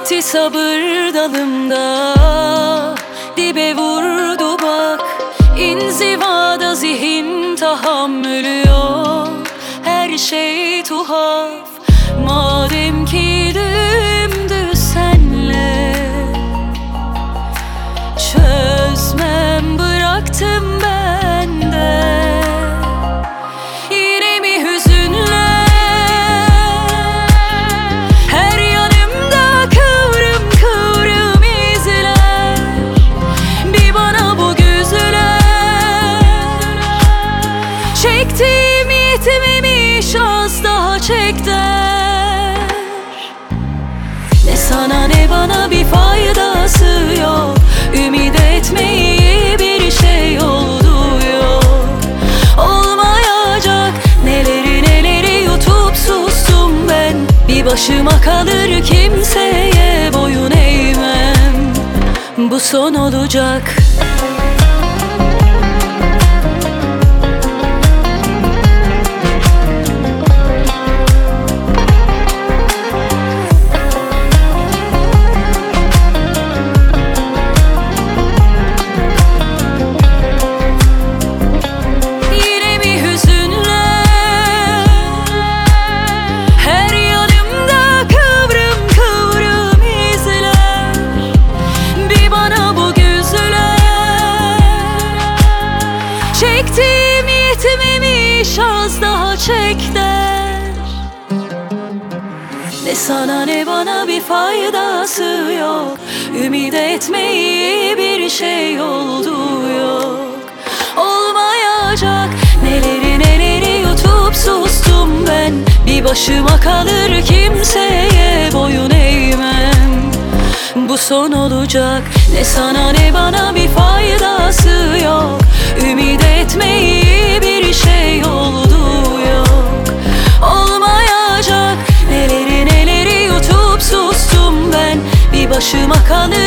Bitti sabır dalımda, dibe vurdu bak. İnzivada zihin tahammülü yok, her şey tuhaf. Madem ki dümdüz senle, çözmem bıraktım ben de. Yine mi hüzünler, her yanımda kıvrım kıvrım izler. Bir bana bu güzüler, çektiğim yetmemiş, az daha çek der. Ne sana ne bana bir faydası yok, ümit etmeyi bir şey oldu yok. Olmayacak neleri neleri yutup sustum ben. Bir başıma kalır, kimseye boyun eğmem. Bu son olacak. Çektiğim yetmemiş, az daha çek der. Ne sana ne bana bir faydası yok, ümit etmeyi bir şey oldu yok. Olmayacak neleri neleri yutup sustum ben. Bir başıma kalır, kimseye boyun eğmem. Bu son olacak. Ne sana ne bana bir faydası yok, ümit etmeyi bir şey oldu yok. Olmayacak neleri neleri yutup sustum ben. Bir başıma kalır,